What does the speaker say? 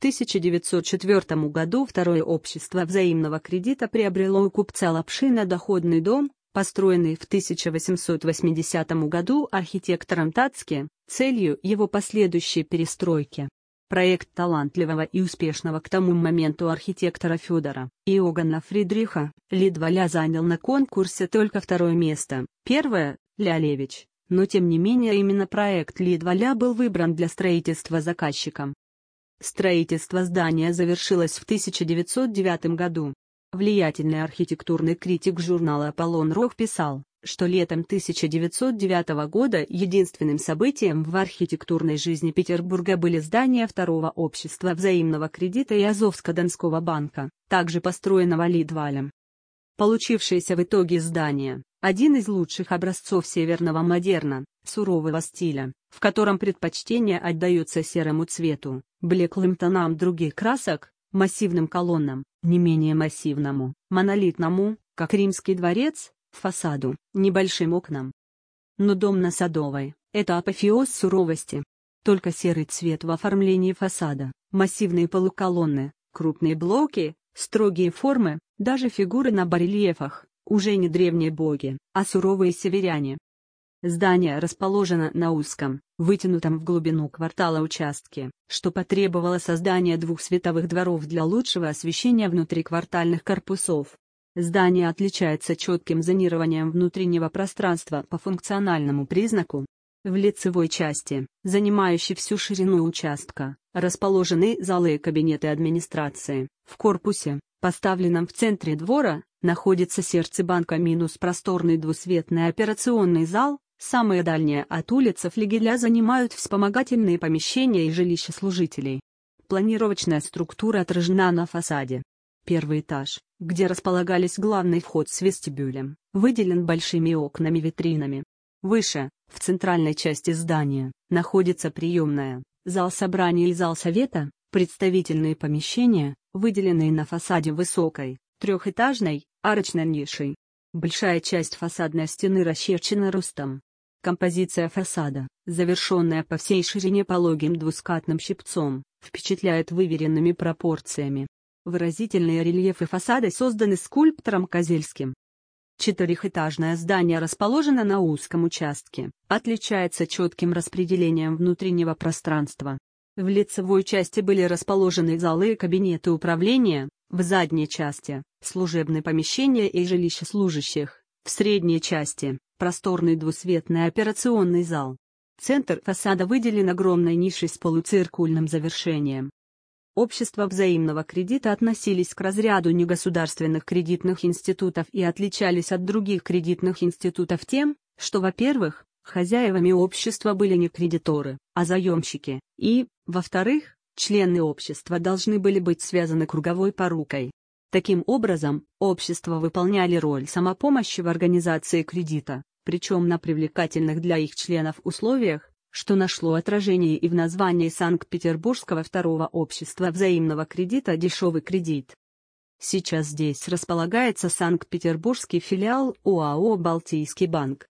1904 году второе общество взаимного кредита приобрело у купца Лапшина доходный дом, построенный в 1880 году архитектором Тацке, целью его последующей перестройки. Проект талантливого и успешного к тому моменту архитектора Федора Иоганна Фридриха Лидваля занял на конкурсе только второе место, первое – Лялевич, но тем не менее именно проект Лидваля был выбран для строительства заказчиком. Строительство здания завершилось в 1909 году. Влиятельный архитектурный критик журнала «Аполлон Рох» писал, что летом 1909 года единственным событием в архитектурной жизни Петербурга были здания второго общества взаимного кредита и Азовско-Донского банка, также построенного Лидвалем. Получившееся в итоге здание – один из лучших образцов северного модерна, сурового стиля, в котором предпочтение отдается серому цвету, блеклым тонам других красок, массивным колоннам, не менее массивному, монолитному, как Римский дворец, фасаду, небольшим окнам. Но дом на Садовой – это апофеоз суровости. Только серый цвет в оформлении фасада, массивные полуколонны, крупные блоки, строгие формы, даже фигуры на барельефах, уже не древние боги, а суровые северяне. Здание расположено на узком, вытянутом в глубину квартала участке, что потребовало создания двух световых дворов для лучшего освещения внутриквартальных корпусов. Здание отличается четким зонированием внутреннего пространства по функциональному признаку. В лицевой части, занимающей всю ширину участка, расположены залы и кабинеты администрации. В корпусе, поставленном в центре двора, находится сердце банка минус просторный двусветный операционный зал. Самые дальние от улицы флигеля занимают вспомогательные помещения и жилища служителей. Планировочная структура отражена на фасаде. Первый этаж, где располагались главный вход с вестибюлем, выделен большими окнами-витринами. Выше, в центральной части здания, находится приемная, зал собраний и зал совета, представительные помещения, выделенные на фасаде высокой, трехэтажной, арочной нишей. Большая часть фасадной стены расчерчена рустом. Композиция фасада, завершенная по всей ширине пологим двускатным щипцом, впечатляет выверенными пропорциями. Выразительные рельефы фасада созданы скульптором Козельским. Четырехэтажное здание расположено на узком участке, отличается четким распределением внутреннего пространства. В лицевой части были расположены залы и кабинеты управления, в задней части – служебные помещения и жилища служащих, в средней части – просторный двусветный операционный зал. Центр фасада выделен огромной нишей с полуциркульным завершением. Общества взаимного кредита относились к разряду негосударственных кредитных институтов и отличались от других кредитных институтов тем, что, во-первых, хозяевами общества были не кредиторы, а заемщики, и, во-вторых, члены общества должны были быть связаны круговой порукой. Таким образом, общества выполняли роль самопомощи в организации кредита, причем на привлекательных для их членов условиях, что нашло отражение и в названии Санкт-Петербургского второго общества взаимного кредита «Дешевый кредит». Сейчас здесь располагается Санкт-Петербургский филиал ОАО «Балтийский банк».